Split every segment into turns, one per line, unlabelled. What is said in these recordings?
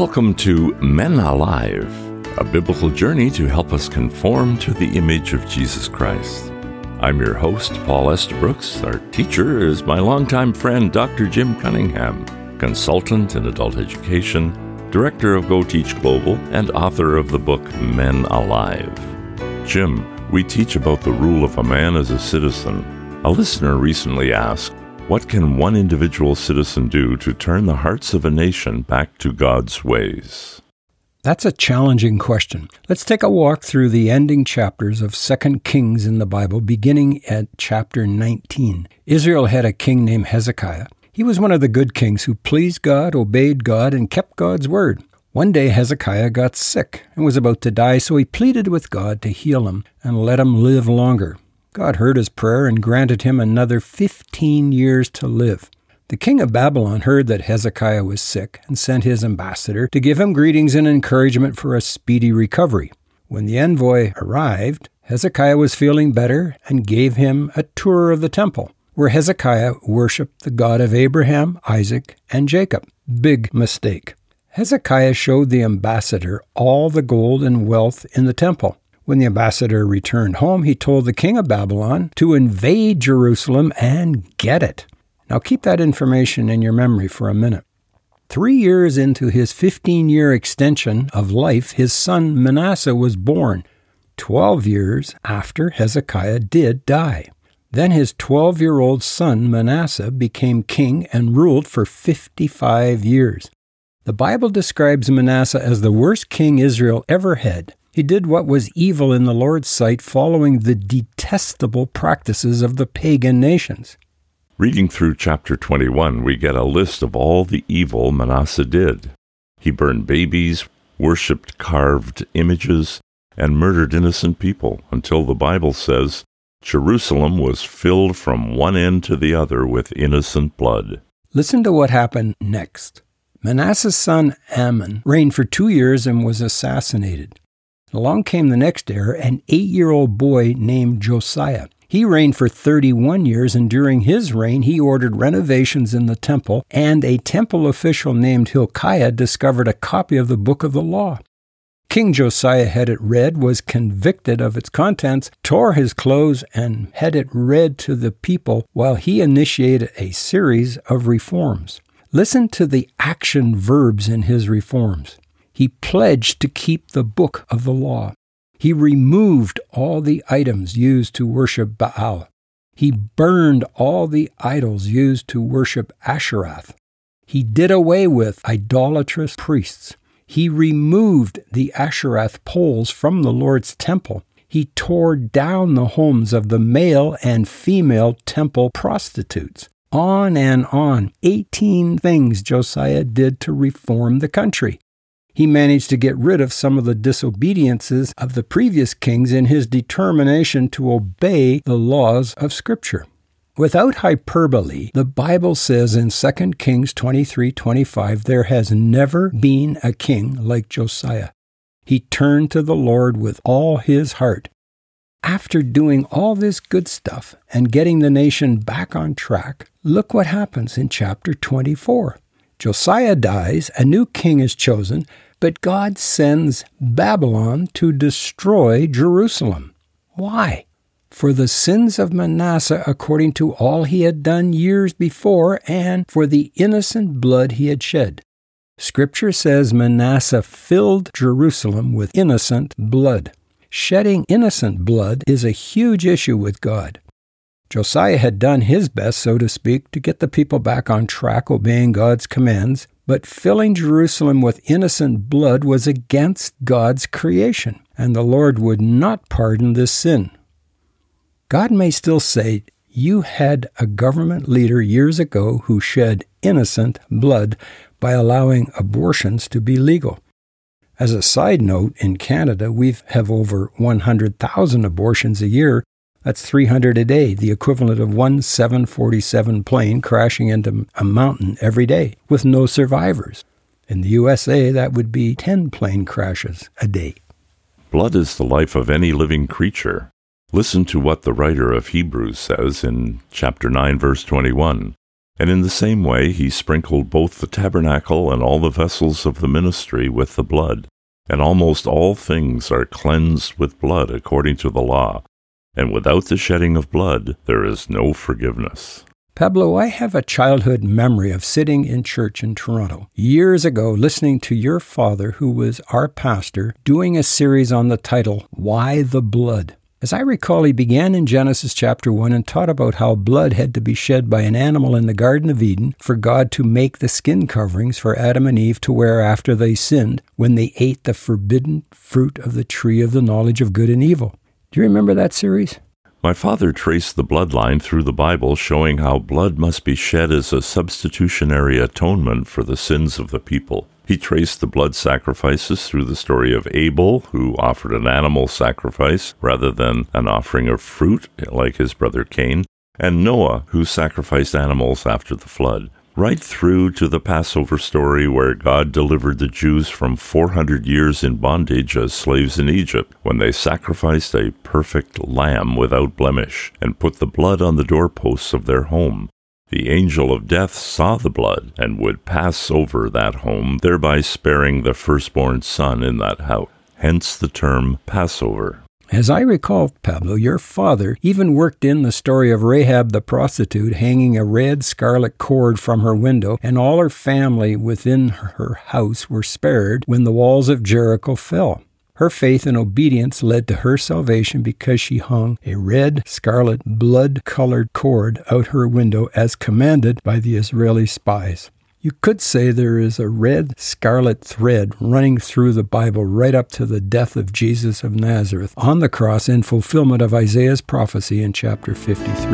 Welcome to Men Alive, a biblical journey to help us conform to the image of Jesus Christ. I'm your host, Paul Estabrooks. Our teacher is my longtime friend, Dr. Jim Cunningham, consultant in adult education, director of Go Teach Global, and author of the book Men Alive. Jim, we teach about the rule of a man as a citizen. A listener recently asked, what can one individual citizen do to turn the hearts of a nation back to God's ways?
That's a challenging question. Let's take a walk through the ending chapters of 2 Kings in the Bible, beginning at chapter 19. Israel had a king named Hezekiah. He was one of the good kings who pleased God, obeyed God, and kept God's word. One day Hezekiah got sick and was about to die, so he pleaded with God to heal him and let him live longer. God heard his prayer and granted him another 15 years to live. The king of Babylon heard that Hezekiah was sick and sent his ambassador to give him greetings and encouragement for a speedy recovery. When the envoy arrived, Hezekiah was feeling better and gave him a tour of the temple, where Hezekiah worshipped the God of Abraham, Isaac, and Jacob. Big mistake. Hezekiah showed the ambassador all the gold and wealth in the temple. When the ambassador returned home, he told the king of Babylon to invade Jerusalem and get it. Now keep that information in your memory for a minute. 3 years into his 15-year extension of life, his son Manasseh was born, 12 years after Hezekiah did die. Then his 12-year-old son Manasseh became king and ruled for 55 years. The Bible describes Manasseh as the worst king Israel ever had. He did what was evil in the Lord's sight, following the detestable practices of the pagan nations.
Reading through chapter 21, we get a list of all the evil Manasseh did. He burned babies, worshipped carved images, and murdered innocent people, until the Bible says Jerusalem was filled from one end to the other with innocent blood.
Listen to what happened next. Manasseh's son Amon reigned for 2 years and was assassinated. Along came the next heir, an 8-year-old boy named Josiah. He reigned for 31 years, and during his reign, he ordered renovations in the temple, and a temple official named Hilkiah discovered a copy of the Book of the Law. King Josiah had it read, was convicted of its contents, tore his clothes, and had it read to the people while he initiated a series of reforms. Listen to the action verbs in his reforms. He pledged to keep the book of the law. He removed all the items used to worship Baal. He burned all the idols used to worship Asheroth. He did away with idolatrous priests. He removed the Asheroth poles from the Lord's temple. He tore down the homes of the male and female temple prostitutes. On and on. 18 things Josiah did to reform the country. He managed to get rid of some of the disobediences of the previous kings in his determination to obey the laws of Scripture. Without hyperbole, the Bible says in 2 Kings 23:25, there has never been a king like Josiah. He turned to the Lord with all his heart. After doing all this good stuff and getting the nation back on track, look what happens in chapter 24. Josiah dies, a new king is chosen, but God sends Babylon to destroy Jerusalem. Why? For the sins of Manasseh according to all he had done years before, and for the innocent blood he had shed. Scripture says Manasseh filled Jerusalem with innocent blood. Shedding innocent blood is a huge issue with God. Josiah had done his best, so to speak, to get the people back on track obeying God's commands, but filling Jerusalem with innocent blood was against God's creation, and the Lord would not pardon this sin. God may still say, you had a government leader years ago who shed innocent blood by allowing abortions to be legal. As a side note, in Canada, we have over 100,000 abortions a year. That's 300 a day, the equivalent of one 747 plane crashing into a mountain every day, with no survivors. In the USA, that would be 10 plane crashes a day.
Blood is the life of any living creature. Listen to what the writer of Hebrews says in chapter 9, verse 21. And in the same way he sprinkled both the tabernacle and all the vessels of the ministry with the blood. And almost all things are cleansed with blood according to the law. And without the shedding of blood, there is no forgiveness.
Pablo, I have a childhood memory of sitting in church in Toronto years ago listening to your father, who was our pastor, doing a series on the title, Why the Blood? As I recall, he began in Genesis chapter 1 and taught about how blood had to be shed by an animal in the Garden of Eden for God to make the skin coverings for Adam and Eve to wear after they sinned when they ate the forbidden fruit of the tree of the knowledge of good and evil. Do you remember that series?
My father traced the bloodline through the Bible, showing how blood must be shed as a substitutionary atonement for the sins of the people. He traced the blood sacrifices through the story of Abel, who offered an animal sacrifice rather than an offering of fruit, like his brother Cain, and Noah, who sacrificed animals after the flood, right through to the Passover story where God delivered the Jews from 400 years in bondage as slaves in Egypt, when they sacrificed a perfect lamb without blemish and put the blood on the doorposts of their home. The angel of death saw the blood and would pass over that home, thereby sparing the firstborn son in that house. Hence the term Passover.
As I recall, Pablo, your father even worked in the story of Rahab the prostitute hanging a red scarlet cord from her window, and all her family within her house were spared when the walls of Jericho fell. Her faith and obedience led to her salvation because she hung a red, scarlet, blood-colored cord out her window as commanded by the Israeli spies. You could say there is a red scarlet thread running through the Bible right up to the death of Jesus of Nazareth on the cross in fulfillment of Isaiah's prophecy in chapter 53.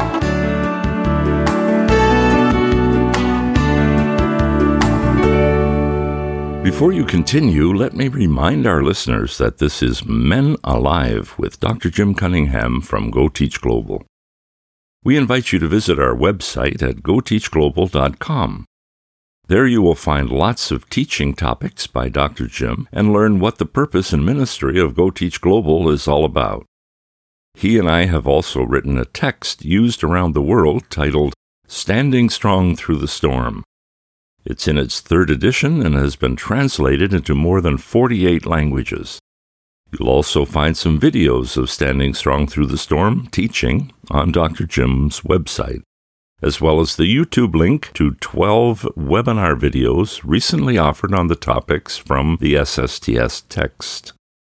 Before you continue, let me remind our listeners that this is Men Alive with Dr. Jim Cunningham from Go Teach Global. We invite you to visit our website at goteachglobal.com. There you will find lots of teaching topics by Dr. Jim and learn what the purpose and ministry of Go Teach Global is all about. He and I have also written a text used around the world titled Standing Strong Through the Storm. It's in its 3rd edition and has been translated into more than 48 languages. You'll also find some videos of Standing Strong Through the Storm teaching on Dr. Jim's website, as well as the YouTube link to 12 webinar videos recently offered on the topics from the SSTS text.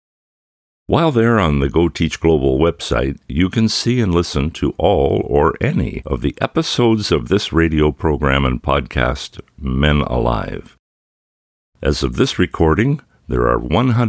While there on the Go Teach Global website, you can see and listen to all or any of the episodes of this radio program and podcast, Men Alive. As of this recording, there are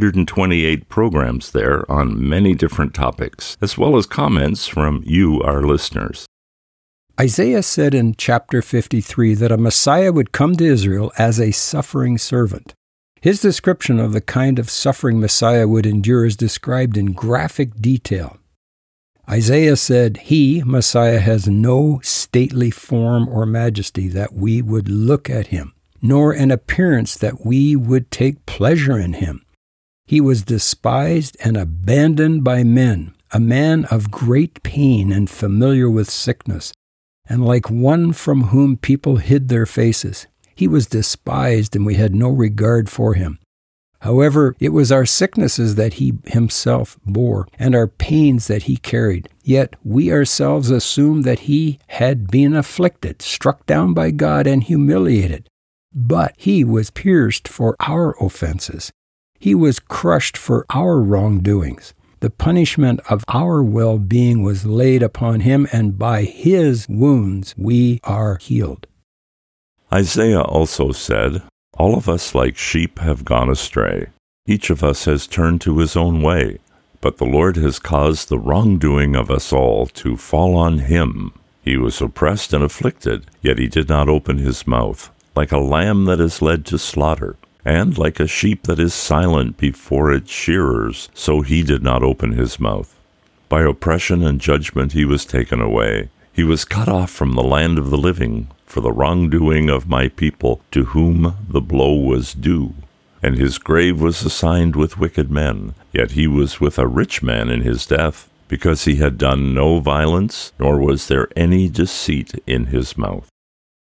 128 programs there on many different topics, as well as comments from you, our listeners.
Isaiah said in chapter 53 that a Messiah would come to Israel as a suffering servant. His description of the kind of suffering Messiah would endure is described in graphic detail. Isaiah said, He, Messiah, has no stately form or majesty that we would look at him, nor an appearance that we would take pleasure in him. He was despised and abandoned by men, a man of great pain and familiar with sickness, and like one from whom people hid their faces. He was despised, and we had no regard for him. However, it was our sicknesses that he himself bore, and our pains that he carried. Yet we ourselves assumed that he had been afflicted, struck down by God, and humiliated. But he was pierced for our offenses. He was crushed for our wrongdoings. The punishment of our well-being was laid upon him, and by his wounds we are healed.
Isaiah also said, All of us like sheep have gone astray. Each of us has turned to his own way. But the Lord has caused the wrongdoing of us all to fall on him. He was oppressed and afflicted, yet he did not open his mouth. Like a lamb that is led to slaughter, and like a sheep that is silent before its shearers, so he did not open his mouth. By oppression and judgment he was taken away. He was cut off from the land of the living, for the wrongdoing of my people, to whom the blow was due. And his grave was assigned with wicked men, yet he was with a rich man in his death, because he had done no violence, nor was there any deceit in his mouth.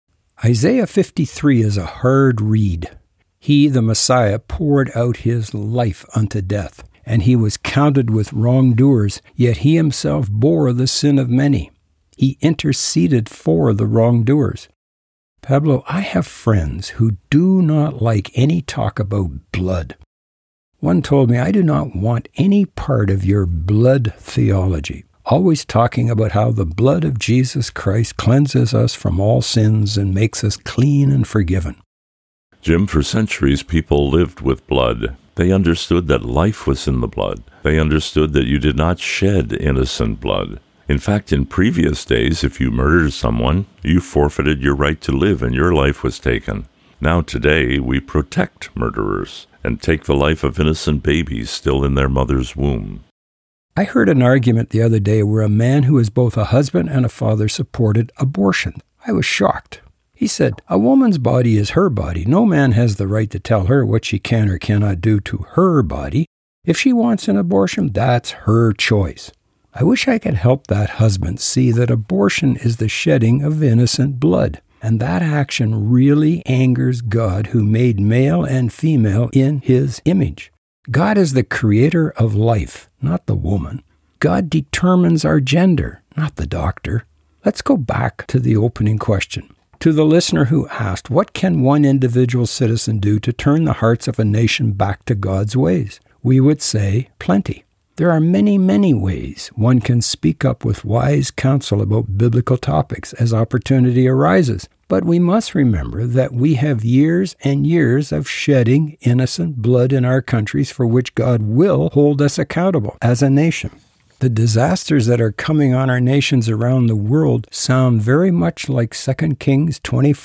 Isaiah 53 is a hard read. He, the Messiah, poured out his life unto death, and he was counted with wrongdoers, yet he himself bore the sin of many. He interceded for the wrongdoers. Pablo, I have friends who do not like any talk about blood. One told me, I do not want any part of your blood theology, always talking about how the blood of Jesus Christ cleanses us from all sins and makes us clean and forgiven.
Jim, for centuries people lived with blood. They understood that life was in the blood. They understood that you did not shed innocent blood. In fact, in previous days, if you murdered someone, you forfeited your right to live and your life was taken. Now today, we protect murderers and take the life of innocent babies still in their mother's womb.
I heard an argument the other day where a man who is both a husband and a father supported abortion. I was shocked. He said, a woman's body is her body. No man has the right to tell her what she can or cannot do to her body. If she wants an abortion, that's her choice. I wish I could help that husband see that abortion is the shedding of innocent blood. And that action really angers God, who made male and female in his image. God is the creator of life, not the woman. God determines our gender, not the doctor. Let's go back to the opening question. To the listener who asked, what can one individual citizen do to turn the hearts of a nation back to God's ways? We would say plenty. There are many, many ways one can speak up with wise counsel about biblical topics as opportunity arises. But we must remember that we have years and years of shedding innocent blood in our countries for which God will hold us accountable as a nation. The disasters that are coming on our nations around the world sound very much like 2 Kings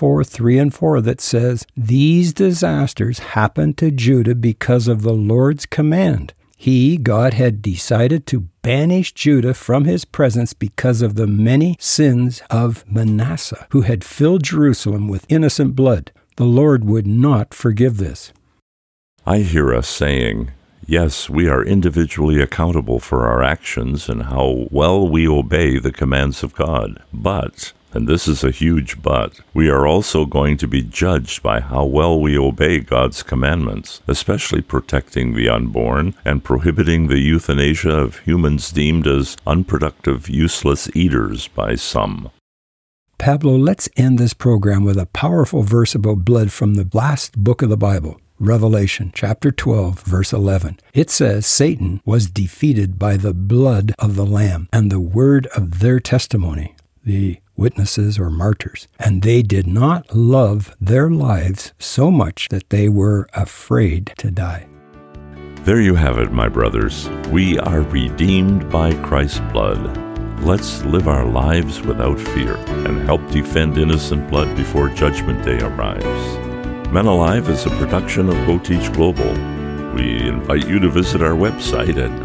24:3-4 that says, these disasters happened to Judah because of the Lord's command. God had decided to banish Judah from his presence because of the many sins of Manasseh, who had filled Jerusalem with innocent blood. The Lord would not forgive this.
I hear us saying, yes, we are individually accountable for our actions and how well we obey the commands of God. But, and this is a huge but, we are also going to be judged by how well we obey God's commandments, especially protecting the unborn and prohibiting the euthanasia of humans deemed as unproductive, useless eaters by some.
Pablo, let's end this program with a powerful verse about blood from the last book of the Bible. Revelation chapter 12, verse 11. It says, Satan was defeated by the blood of the Lamb and the word of their testimony, the witnesses or martyrs. And they did not love their lives so much that they were afraid to die.
There you have it, my brothers. We are redeemed by Christ's blood. Let's live our lives without fear and help defend innocent blood before Judgment Day arrives. Men Alive is a production of Go Teach Global. We invite you to visit our website at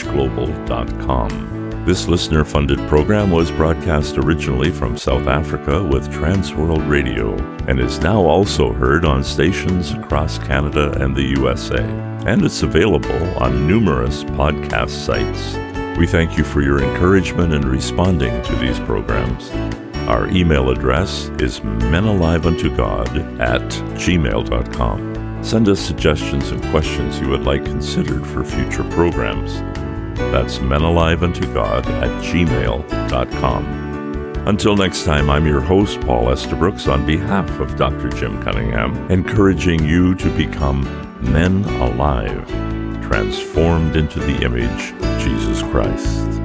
goteachglobal.com. This listener-funded program was broadcast originally from South Africa with Transworld Radio and is now also heard on stations across Canada and the USA. And it's available on numerous podcast sites. We thank you for your encouragement in responding to these programs. Our email address is menaliveuntogod@gmail.com. Send us suggestions and questions you would like considered for future programs. That's menaliveuntogod@gmail.com. Until next time, I'm your host, Paul Estabrooks, on behalf of Dr. Jim Cunningham, encouraging you to become men alive, transformed into the image of Jesus Christ.